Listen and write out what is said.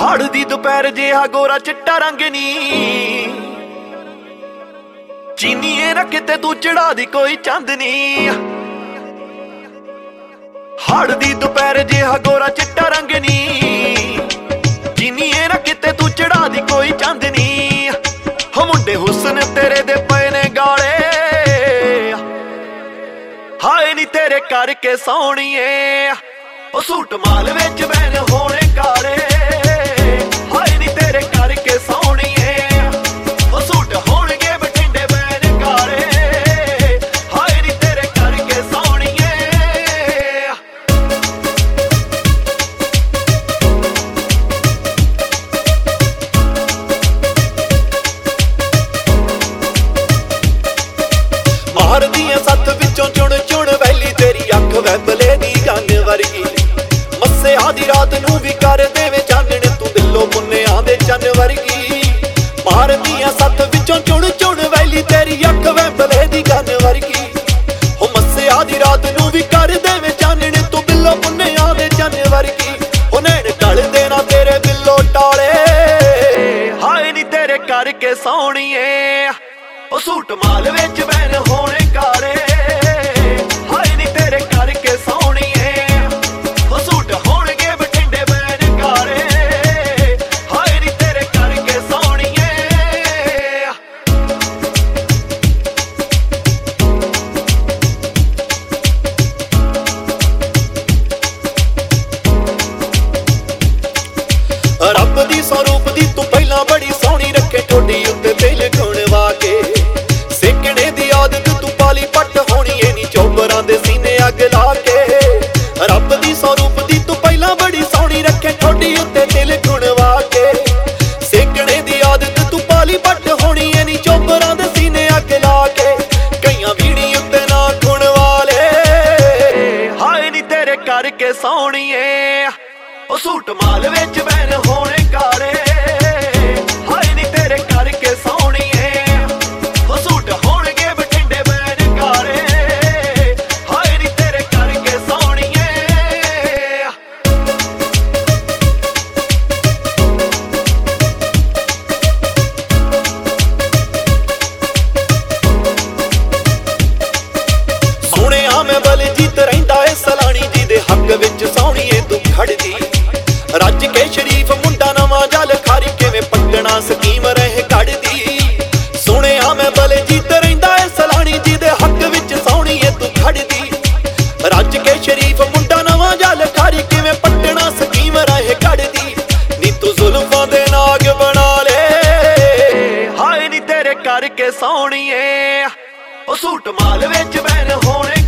ਹਾੜ ਦੀ ਦੁਪਹਿਰ ਜਿਹਾ ਗੋਰਾ ਚਿੱਟਾ ਰੰਗ ਨੀ ਚੀਨੀਏ ਰੱਖ ਤੇ ਤੂੰ ਚੜਾ ਦੀ ਕੋਈ ਚਾਂਦਨੀ। ਹਾੜ ਦੀ ਦੁਪਹਿਰ ਜਿਹਾ ਗੋਰਾ ਚਿੱਟਾ ਰੰਗ ਨੀ ਚੀਨੀਏ ਰੱਖ ਤੇ ਤੂੰ ਚੜਾ ਦੀ ਕੋਈ ਚਾਂਦਨੀ। ਹੋ ਮੁੰਡੇ ਹੁਸਨ ਤੇਰੇ ਦੇ ਪਏ ਨੇ ਗਾਲੇ ਹਾਏ ਨੀ ਤੇਰੇ ਕਰਕੇ ਸੋਹਣੀਏ ਉਹ ਸੂਟ ਮਾਲ ਵਿੱਚ ਬੈਨ ਹੋਣੇ ਕਾਲੇ ਹਾਏ ਨੀ ਤੇਰੇ ਕਰਕੇ ਸੋਹਣੀਏ ਉਹ ਸੂਟ ਹੋਣਗੇ ਬਠਿੰਡੇ ਬੈਨ ਕਾਲੇ ਹਾਏ ਨੀ ਤੇਰੇ ਕਰਕੇ ਸੋਹਣੀਏ। ਮਾਰਦੀਆਂ ਸੱਤ ਵਿੱਚੋਂ ਚੁਣ ਚੁਣ ਵੈਲੀ ਤੇਰੀ ਅੱਖ ਵੈਬਲੇ ਦੀ ਗੰਨ ਵਰਗੀ ਮੱਸਿਆ ਦੀ ਰਾਤ ਨੂੰ ਵੀ ਕਰ ਦੇਵੇ ਚਾਨਣ ਤੂੰ ਦਿਲੋਂ ਪੁੰਨਿਆਂ ਦੇ ਚੰਨ ਵਰਗੀ। ਮਾਰਦੀਆਂ ਸੱਤ ਵਿੱਚੋਂ ਚੁਣ ਚੁਣ ਵੈਲੀ ਤੇਰੀ ਅੱਖ ਵੈਬਲੇ ਦੀ ਗੰਨ ਵਰਗੀ ਹੋ ਮੱਸਿਆ ਦੀ ਰਾਤ ਨੂੰ ਵੀ ਕਰ ਦੇਵੇ ਚਾਨਣ ਤੂੰ ਦਿਲੋਂ ਪੁੰਨਿਆਂ ਦੇ ਚੰਨ ਵਰਗੀ। ਉਹ ਨੈਣ ਢਲਦੇ ਨਾ ਤੇਰੇ ਬਿੱਲੋ ਟਾਲੇ ਹਾਏ ਨੀ ਤੇਰੇ ਕਰਕੇ ਸੋਹਣੀਏ ਉਹ ਸੂਟ ਮਾਲ ਵਿੱਚ ਬੈਨ ਹੋਣੇ ਕਾਲੇ ਹਾਏ ਨੀ ਤੇਰੇ ਕਰਕੇ ਸੋਹਣੀਏ ਉਹ ਸੂਟ ਹੋਣਗੇ ਬਠਿੰਡੇ ਬੈਨ ਕਾਲੇ ਹਾਏ ਨੀ ਤੇਰੇ ਕਰਕੇ ਸੋਹਣੀਏ। ਰੱਬ ਦੀ ਸਰੂਪ ਦੀ ਤੂੰ ਪਹਿਲਾਂ ਬੜੀ ਸੋਹਣੀ ਰੱਖੇ ਠੋਡੀ ਉੱਤੇ ਤੇਲ ਖੁਣਵਾ ਕੇ ਸੇਕਣੇ ਦੀ ਆਦਤ ਤੂੰ ਪਾਲੀ ਪੱਟ ਹੋਣੀ ਏ ਨੀ ਚੋਬਰਾਂ ਦੇ ਸੀਨੇ ਅੱਗ ਲਾ ਕੇ। ਰੱਬ ਦੀ ਸਰੂਪ ਦੀ ਤੂੰ ਪਹਿਲਾਂ ਬੜੀ ਸੋਹਣੀ ਰੱਖੇ ਠੋਡੀ ਉੱਤੇ ਦਿਲ ਖੁਣਵਾ ਕੇ ਸੇਕਣੇ ਦੀ ਆਦਤ ਤੂੰ ਪਾਲੀ ਪੱਟ ਹੋਣੀ ਏ ਨੀ ਚੋਬਰਾਂ ਦੇ ਸੀਨੇ ਅੱਗ ਲਾ ਕੇ। ਕਈਆਂ ਵੀੜੀ ਉੱਤੇ ਨਾ ਖੁਣਵਾ ਲੇ ਹਾਏ ਨੀ ਤੇਰੇ ਕਰਕੇ ਸੋਹਣੀਏ ਉਹ ਸੂਟ ਮਾਲ ਵਿੱਚ ਬੈਨ ਹੋਣੇ ਕਾਲੇ ਹਾਏ ਨੀ ਤੇਰੇ ਕਰਕੇ ਸੋਹਣੀਏ ਉਹ ਸੂਟ ਹੋਣਗੇ ਬਠਿੰਡੇ ਬੈਨ ਕਾਲੇ ਹਾਏ ਨੀ ਤੇਰੇ ਕਰਕੇ ਸੋਹਣੀਏ। ਸੋਹਣਿਆ ਮੈਂ ਬਲਜੀਤ ਰਹਿੰਦਾ ਏ ਸਲਾਣੀ ਜੀ ਦੇ ਹੱਕ ਵਿੱਚ ਸੋਹਣੀਏ ਤੂੰ ਖੜਦੀ ਰੱਜ ਕੇ ਸ਼ਰੀਫ ਮੁੰਡਾ ਨਵਾਂ ਜਲ ਖਾਰੀ ਕਿਵੇਂ ਪੱਟਣਾ ਸਕੀਮ ਰਹੇ ਕੱਢਦੀ। ਸੁਣਿਆ ਮੈਂ ਬਲਜੀਤ ਰਹਿੰਦਾ ਏ ਸਲਾਣੀ ਜੀ ਦੇ ਹੱਕ ਵਿੱਚ ਸੋਹਣੀਏ ਤੂੰ ਖੜਦੀ ਰੱਜ ਕੇ ਸ਼ਰੀਫ ਮੁੰਡਾ ਨਵਾਂ ਜਲ ਖਾਰੀ ਕਿਵੇਂ ਪੱਟਣਾ ਸਕੀਮ ਰਹੇ ਕੱਢਦੀ। ਨੀ ਤੂੰ ਜ਼ੁਲਫਾਂ ਦੇ ਨਾਗ ਬਣਾ ਲੇ ਹਾਏ ਨੀ ਤੇਰੇ ਕਰਕੇ ਸੋਹਣੀਏ ਉਹ ਸੂਟ ਮਾਲ ਵਿੱਚ ਬੈਨ ਹੋਣੇ